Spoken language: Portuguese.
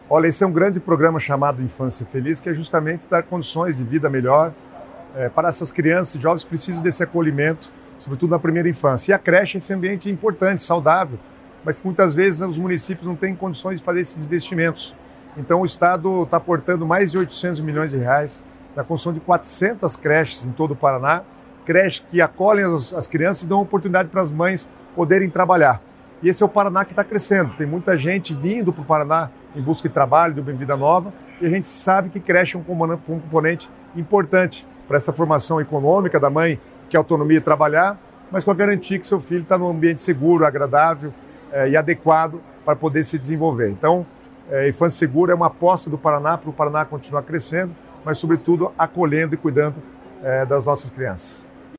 Olha, esse é um grande programa chamado Infância Feliz, que é justamente dar condições de vida melhor para essas crianças e jovens que precisam desse acolhimento, sobretudo na primeira infância. E a creche é esse ambiente importante, saudável, mas que muitas vezes os municípios não têm condições de fazer esses investimentos. Então o Estado está aportando mais de 800 milhões de reais na construção de 400 creches em todo o Paraná, creches que acolhem as crianças e dão oportunidade para as mães poderem trabalhar. E esse é o Paraná que está crescendo. Tem muita gente vindo para o Paraná em busca de trabalho, de uma vida nova, e a gente sabe que creche é um componente importante para essa formação econômica da mãe, que é autonomia de trabalhar, mas com a garantia que seu filho está num ambiente seguro, agradável e adequado para poder se desenvolver. Então, Infância Segura é uma aposta do Paraná para o Paraná continuar crescendo, mas, sobretudo, acolhendo e cuidando das nossas crianças.